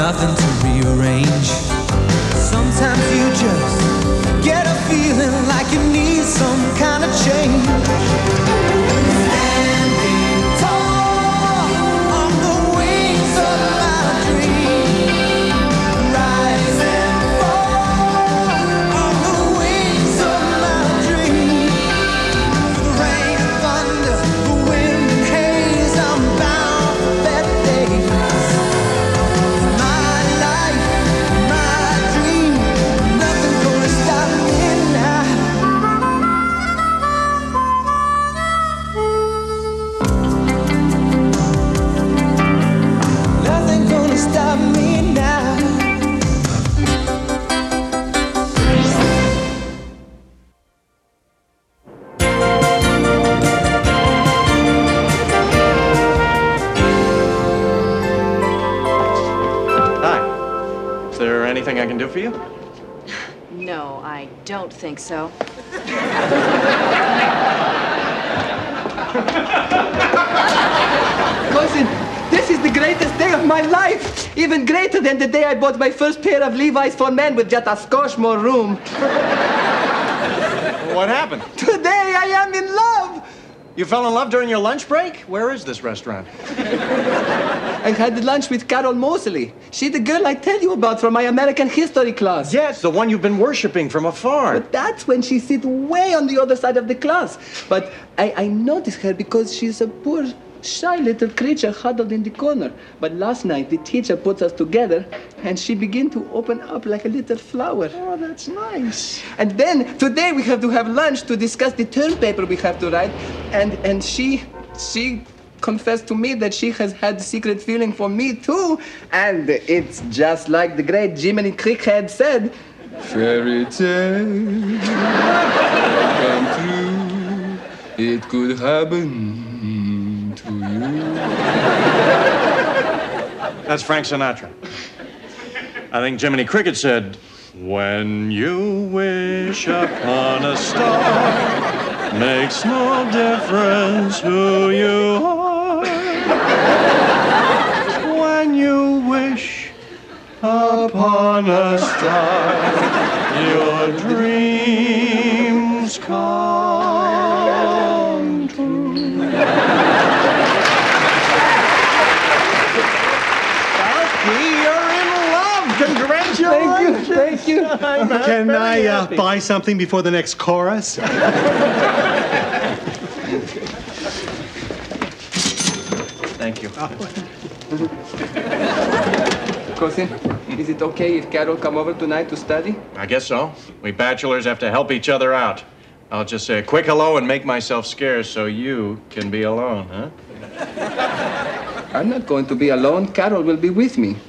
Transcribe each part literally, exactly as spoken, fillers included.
nothing to rearrange. Sometimes you just get a feeling like you need some kind of change. Standing tall on the wings of my dream, rise and fall on the wings of my dream. Through the rain and thunder, the wind and haze, I'm bound for better days. My life, my dream, nothing's gonna stop me now. Nothing gonna stop me now. Hi. Is there anything I can do for you? No, I don't think so. Cousin, this is the greatest day of my life. Even greater than the day I bought my first pair of Levi's for men with just a skosh more room. What happened? Today I am in love. You fell in love during your lunch break? Where is this restaurant? I had lunch with Carol Mosley. She's the girl I tell you about from my American history class. Yes, the one you've been worshiping from afar. But that's when she sits way on the other side of the class. But I, I noticed her because she's a poor, shy little creature huddled in the corner. But last night, the teacher put us together, and she began to open up like a little flower. Oh, that's nice. And then, today, we have to have lunch to discuss the term paper we have to write. And, and she, she confessed to me that she has had secret feeling for me, too. And it's just like the great Jiminy Cricket said, fairy tale come true, it could happen to you. That's Frank Sinatra. I think Jiminy Cricket said, when you wish upon a star, makes no difference who you are. When you wish upon a star, your dreams come true. You're in love. Congratulations. Thank you, thank you. Can I uh, buy something before the next chorus? Thank you. Cousin, is it okay if Carol come over tonight to study? I guess so. We bachelors have to help each other out. I'll just say a quick hello and make myself scarce so you can be alone, huh? I'm not going to be alone. Carol will be with me.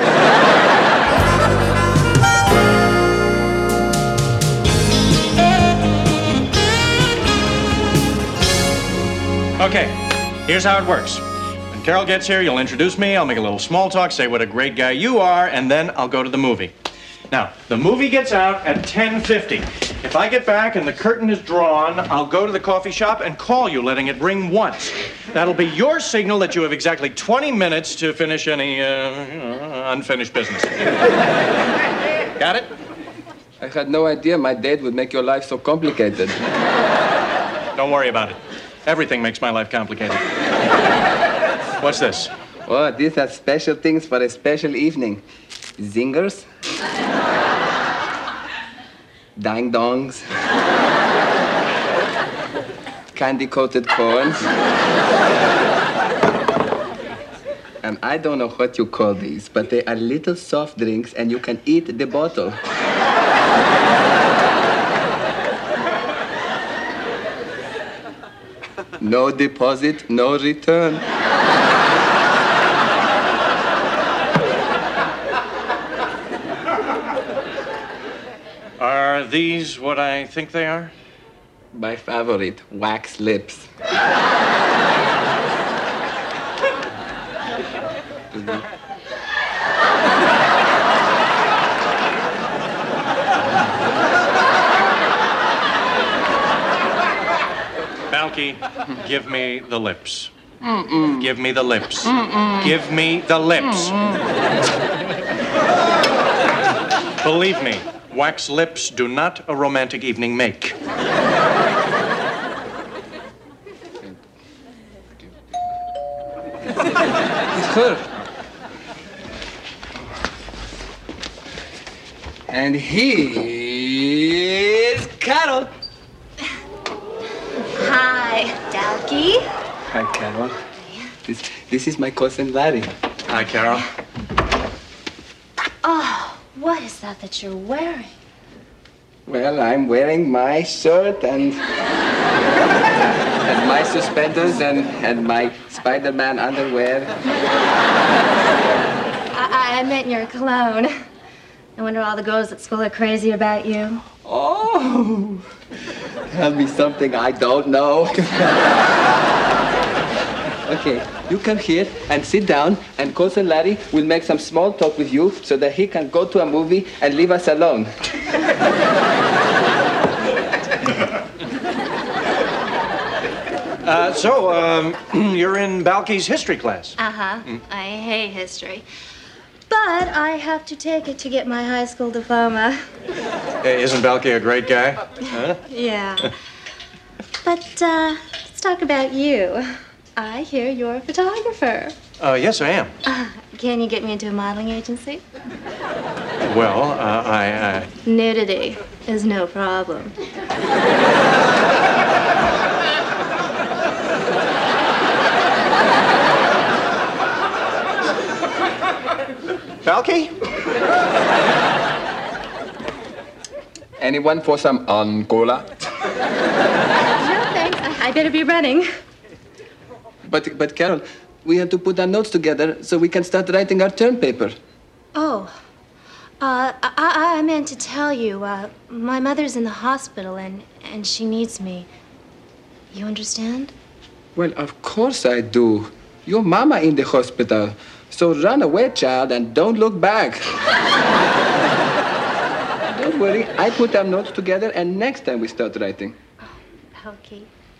Okay, here's how it works. When Carol gets here, you'll introduce me, I'll make a little small talk, say what a great guy you are, and then I'll go to the movie. Now, the movie gets out at ten fifty. If I get back and the curtain is drawn, I'll go to the coffee shop and call you, letting it ring once. That'll be your signal that you have exactly twenty minutes to finish any uh, you know, unfinished business. Got it? I had no idea my date would make your life so complicated. Don't worry about it. Everything makes my life complicated. What's this? Oh, these are special things for a special evening. Zingers. Dang-dongs. Candy-coated corn. And I don't know what you call these, but they are little soft drinks, and you can eat the bottle. No deposit, no return. Are these what I think they are? My favorite, wax lips. Balky, give me the lips. Mm-mm. Give me the lips. Mm-mm. Give me the lips. Mm-mm. Believe me, wax lips do not a romantic evening make. It's her. And here's Carol. Hi, Dalky. Hi, Carol. This, this is my cousin Larry. Hi, Carol. Oh, what is that that you're wearing? Well, I'm wearing my shirt and and my suspenders and, and my Spider-Man underwear. I, I meant your cologne. I wonder all the girls at school are crazy about you. Oh, tell me something I don't know. Okay, you come here and sit down, and cousin Larry will make some small talk with you so that he can go to a movie and leave us alone. Uh, so, um, you're in Balky's history class. Uh-huh. I hate history. But I have to take it to get my high school diploma. Hey, isn't Balky a great guy? Huh? Yeah. But, uh, let's talk about you. I hear you're a photographer. Uh, yes, I am. Uh, can you get me into a modeling agency? Well, uh, I, I... Nudity is no problem. Balky? Anyone for some Angola? No, thanks. I, I better be running. But, but Carol, we have to put our notes together so we can start writing our term paper. Oh, uh, I, I meant to tell you, uh, my mother's in the hospital and, and she needs me. You understand? Well, of course I do. Your mama in the hospital. So run away, child, and don't look back. Don't worry, I put our notes together, and next time we start writing. Okay.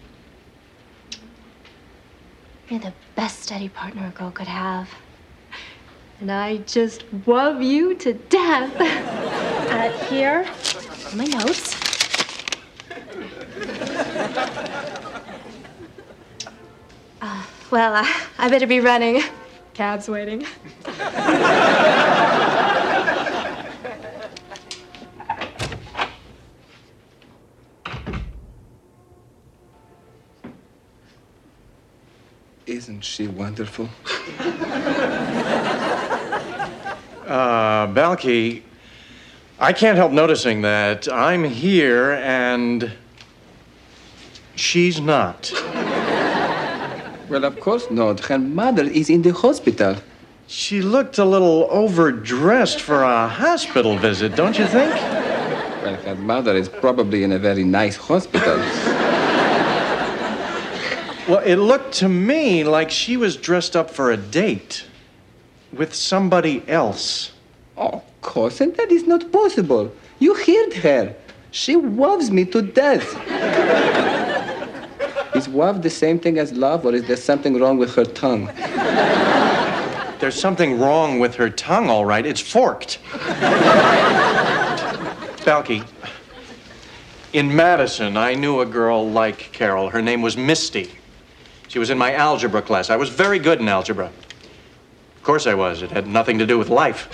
You're the best study partner a girl could have. And I just love you to death. Uh, here are my notes. Uh, well, uh, I better be running. Cab's waiting. Isn't she wonderful? Uh, Balky, I can't help noticing that I'm here and she's not. Well, of course not. Her mother is in the hospital. She looked a little overdressed for a hospital visit, don't you think? Well, her mother is probably in a very nice hospital. Well, it looked to me like she was dressed up for a date with somebody else. Oh, cousin, that is not possible. You heard her. She loves me to death. Is love the same thing as love, or is there something wrong with her tongue? There's something wrong with her tongue, all right. It's forked. Balky, in Madison, I knew a girl like Carol. Her name was Misty. She was in my algebra class. I was very good in algebra. Of course I was. It had nothing to do with life.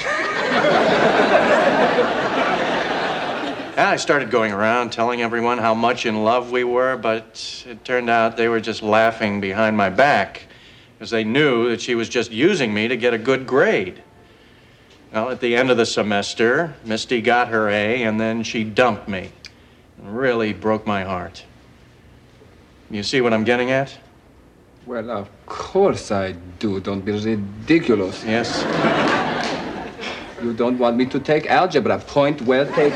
And I started going around telling everyone how much in love we were, but it turned out they were just laughing behind my back because they knew that she was just using me to get a good grade. Well, at the end of the semester, Misty got her A, and then she dumped me. It really broke my heart. You see what I'm getting at? Well, of course I do. Don't be ridiculous. Yes? You don't want me to take algebra. Point well taken.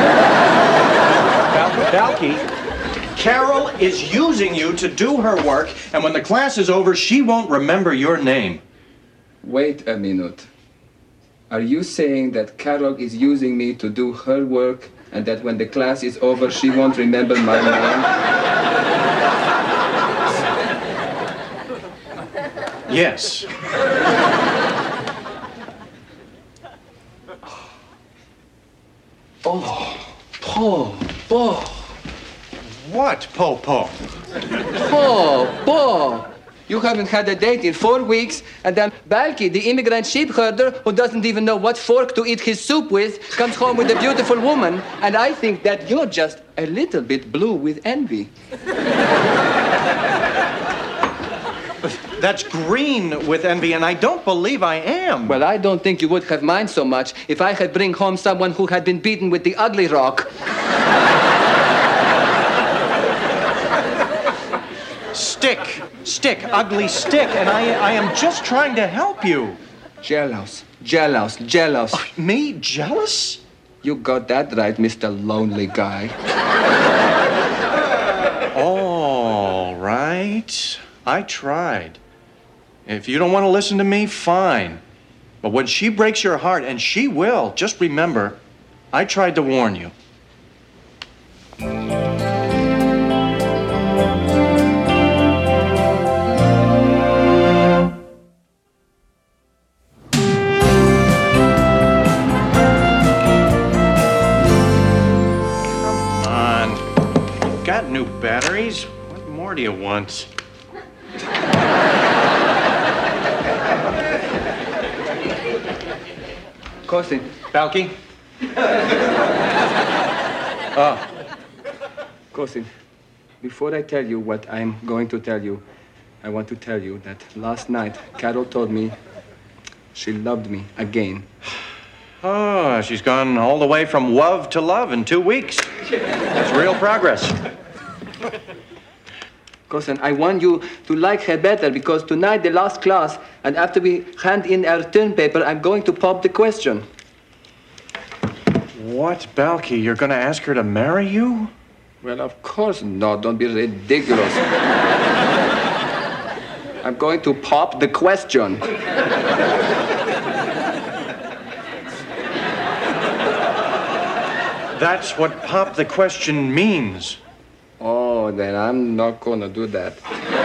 Balky, Carol is using you to do her work, and when the class is over, she won't remember your name. Wait a minute. Are you saying that Carol is using me to do her work, and that when the class is over, she won't remember my name? Yes. Paul, Paul, What, Po-Po? Paul, Paul. You haven't had a date in four weeks, and then Balky, the immigrant sheep herder who doesn't even know what fork to eat his soup with, comes home with a beautiful woman, and I think that you're just a little bit blue with envy. That's green with envy, and I don't believe I am. Well, I don't think you would have mind so much if I had bring home someone who had been beaten with the ugly rock. Stick, stick, ugly stick, and I, I am just trying to help you. Jealous, jealous, jealous. Me jealous? You got that right, Mister Lonely Guy. All right. I tried. If you don't want to listen to me, fine. But when she breaks your heart, and she will, just remember, I tried to warn you. Come on. You've got new batteries. What more do you want? Cousin, Balky? Ah. Cousin, before I tell you what I'm going to tell you, I want to tell you that last night Carol told me she loved me again. Oh, she's gone all the way from love to love in two weeks. That's real progress. Cousin, I want you to like her better because tonight the last class, and after we hand in our term paper, I'm going to pop the question. What, Balky? You're going to ask her to marry you? Well, of course not. Don't be ridiculous. I'm going to pop the question. That's what pop the question means. Oh, then I'm not gonna do that.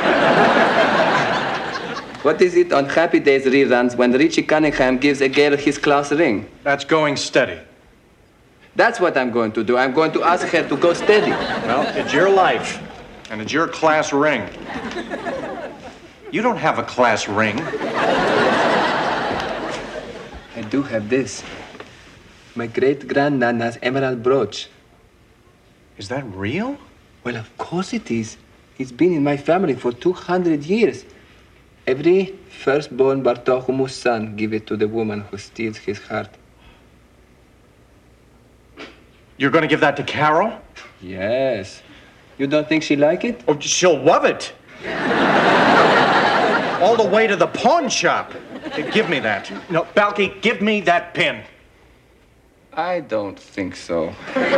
What is it on Happy Days reruns when Richie Cunningham gives a girl his class ring? That's going steady. That's what I'm going to do. I'm going to ask her to go steady. Well, it's your life, and it's your class ring. You don't have a class ring. I do have this. My great-grandnana's emerald brooch. Is that real? Well, of course it is. It's been in my family for two hundred years. Every firstborn Bartholomew son give it to the woman who steals his heart. You're going to give that to Carol? Yes. You don't think she like it? Oh, she'll love it. All the way to the pawn shop. Hey, give me that. No, Balky, give me that pin. I don't think so.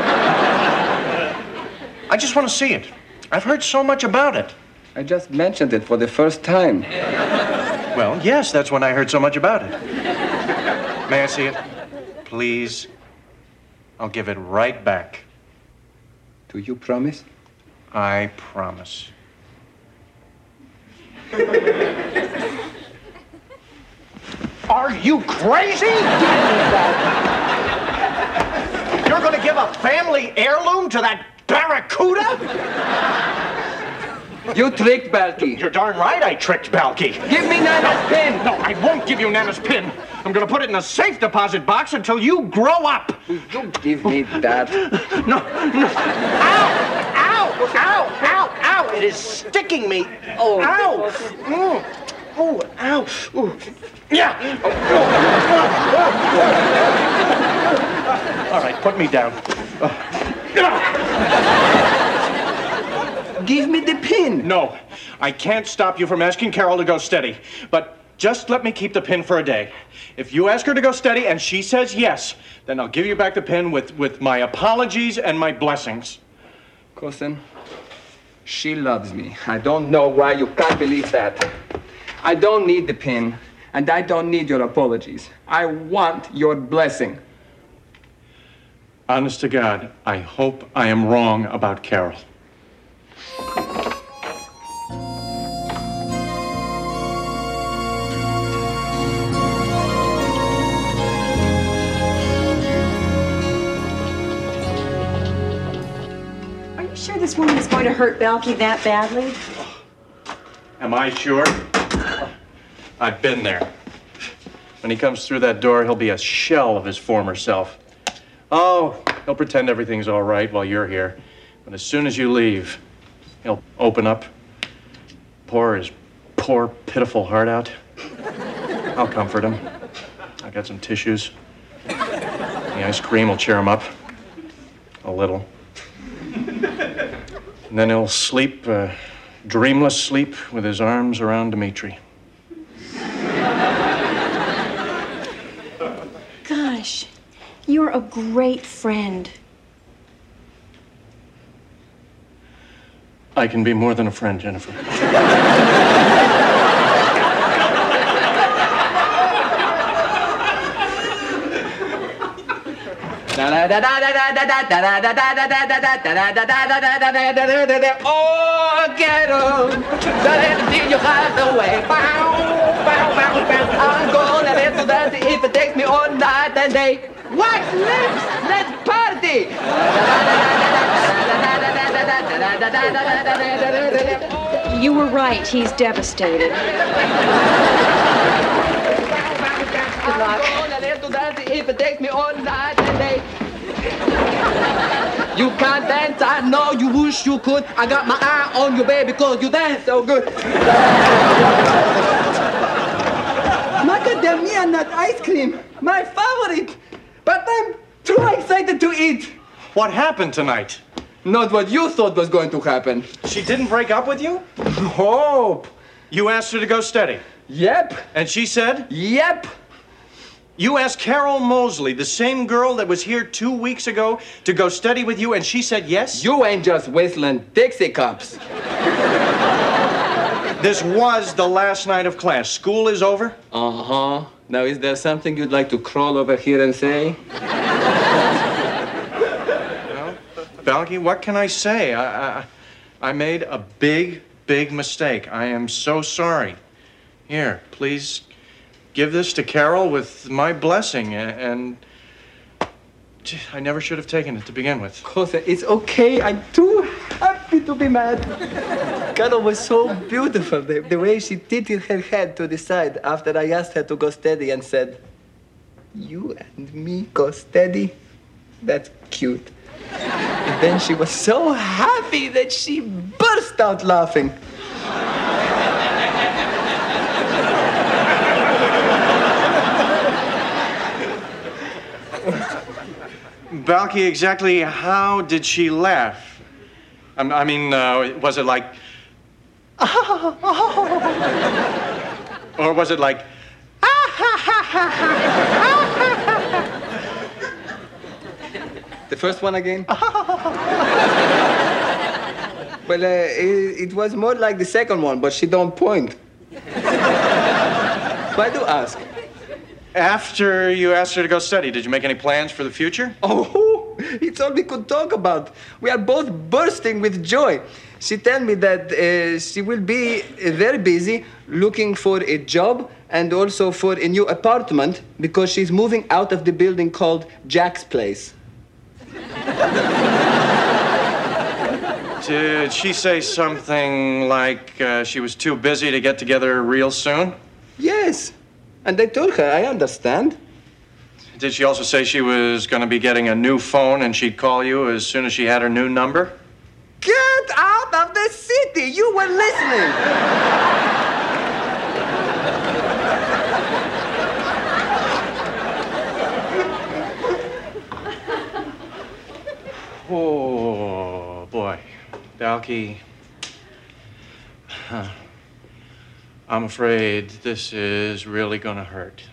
I just want to see it. I've heard so much about it. I just mentioned it for the first time. Well, yes, that's when I heard so much about it. May I see it? Please. I'll give it right back. Do you promise? I promise. Are you crazy? You're going to give a family heirloom to that barracuda? You tricked Balky. You're darn right I tricked Balky. Give me Nana's pin. No, I won't give you Nana's pin. I'm going to put it in a safe deposit box until you grow up. You give me that. No, no. Ow! Ow! Ow! Ow! Ow! It is sticking me. Oh. Ow! Mm. Oh, ow! Ooh. Yeah! All right, put me down. Give me the pin. No, I can't stop you from asking Carol to go steady. But just let me keep the pin for a day. If you ask her to go steady and she says yes, then I'll give you back the pin with, with my apologies and my blessings. Cousin, she loves me. I don't know why you can't believe that. I don't need the pin, and I don't need your apologies. I want your blessing. Honest to God, I hope I am wrong about Carol. this woman's going to hurt Balky that badly? Am I sure? I've been there. When he comes through that door, he'll be a shell of his former self. Oh, he'll pretend everything's all right while you're here. But as soon as you leave, he'll open up, pour his poor, pitiful heart out. I'll comfort him. I got some tissues. The ice cream will cheer him up. A little. And then he'll sleep, uh, dreamless sleep, with his arms around Dimitri. Gosh, you're a great friend. I can be more than a friend, Jennifer. Oh, quiero let you hide away. I'm gonna let you dance if it takes me all night and day. Wax lips, let's party. You were right, he's devastated. Good luck. I'm gonna let you dance if it takes me all night and day. You can't dance, I know you wish you could. I got my eye on you, baby, cause you dance so good. Macadamia nut ice cream, my favorite. But I'm too excited to eat. What happened tonight? Not what you thought was going to happen. She didn't break up with you? Hope. You asked her to go steady. Yep. And she said? Yep. You asked Carol Mosley, the same girl that was here two weeks ago, to go steady with you, and she said yes? You ain't just whistling Dixie cups. This was the last night of class. School is over? Uh-huh. Now, is there something you'd like to crawl over here and say? Well, Balky, what can I say? I, I, I made a big, big mistake. I am so sorry. Here, please give this to Carol with my blessing, and gee, I never should have taken it to begin with. Jose, it's okay. I'm too happy to be mad. Carol was so beautiful, the, the way she tilted her head to the side after I asked her to go steady and said, "You and me go steady? That's cute." And then she was so happy that she burst out laughing. Balky, exactly how did she laugh? I, I mean, uh, was it like... or was it like... The first one again? Well, uh, it, it was more like the second one, but she don't point. Why do you ask? After you asked her to go steady, did you make any plans for the future? Oh, it's all we could talk about. We are both bursting with joy. She told me that uh, she will be uh, very busy looking for a job and also for a new apartment because she's moving out of the building called Jack's Place. Did she say something like uh, she was too busy to get together real soon? Yes. And I told her, I understand. Did she also say she was going to be getting a new phone and she'd call you as soon as she had her new number? Get out of the city! You were listening! Oh, boy. Balky. Huh. I'm afraid this is really gonna hurt.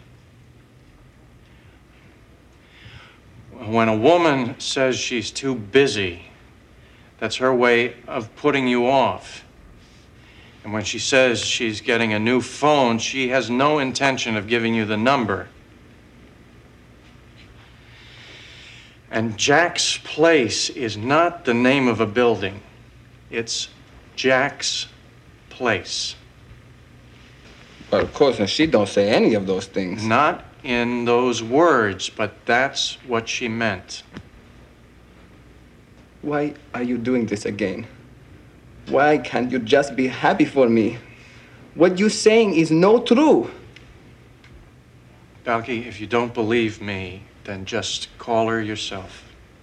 When a woman says she's too busy, that's her way of putting you off. And when she says she's getting a new phone, she has no intention of giving you the number. And Jack's Place is not the name of a building. It's Jack's Place. Well, of course, and she don't say any of those things. Not in those words, but that's what she meant. Why are you doing this again? Why can't you just be happy for me? What you're saying is no true. Balky, if you don't believe me, then just call her yourself.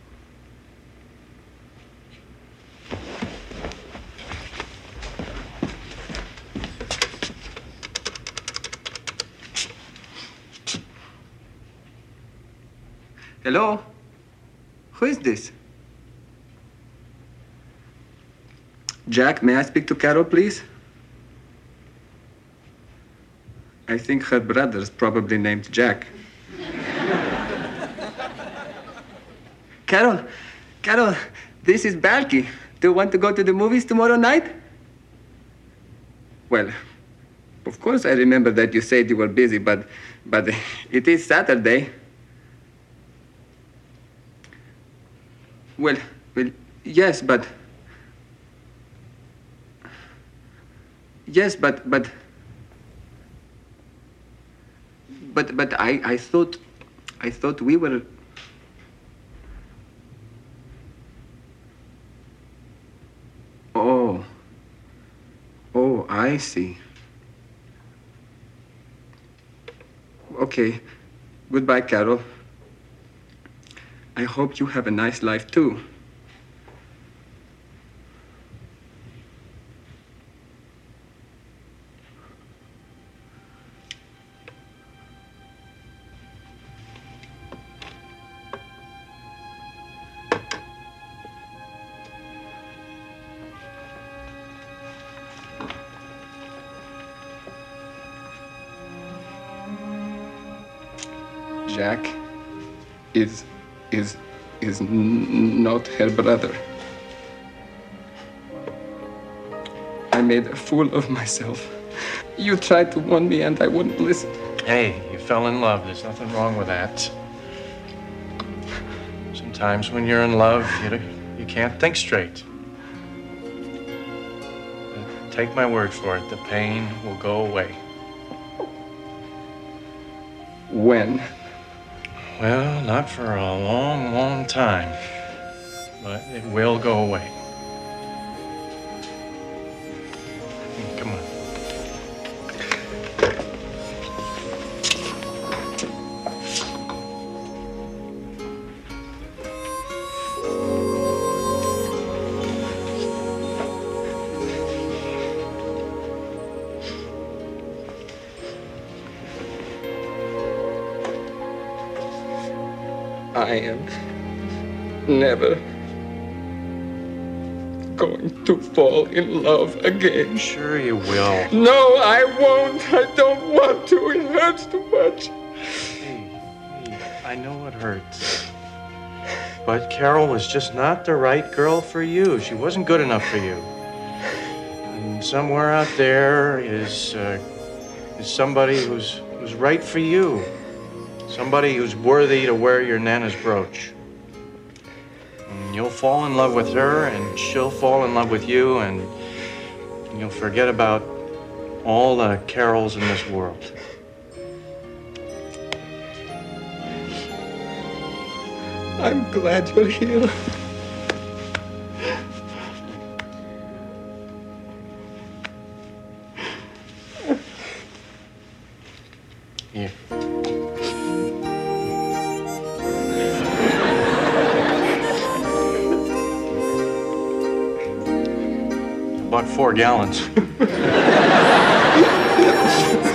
Hello? Who is this? Jack, may I speak to Carol, please? I think her brother's probably named Jack. Carol, Carol, this is Balky. Do you want to go to the movies tomorrow night? Well, of course I remember that you said you were busy, but, but it is Saturday. Well, well, yes, but... Yes, but, but... But, but I, I thought... I thought we were... Oh. Oh, I see. Okay. Goodbye, Carol. I hope you have a nice life, too. Jack is... is... is n not her brother. I made a fool of myself. You tried to warn me and I wouldn't listen. Hey, you fell in love. There's nothing wrong with that. Sometimes when you're in love, you, you can't think straight. But take my word for it, the pain will go away. When? Well, not for a long, long time, but it will go away. Come on. I am never going to fall in love again. Sure you will. No, I won't. I don't want to. It hurts too much. Hey, hey, I know it hurts. But Carol was just not the right girl for you. She wasn't good enough for you. And somewhere out there is uh, is somebody who's who's right for you. Somebody who's worthy to wear your Nana's brooch. And you'll fall in love with her, and she'll fall in love with you, and you'll forget about all the Carols in this world. I'm glad you're here. Here. About four gallons.